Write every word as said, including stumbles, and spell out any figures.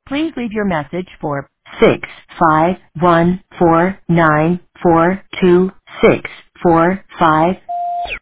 Please leave your message for six five one four nine four two six four five.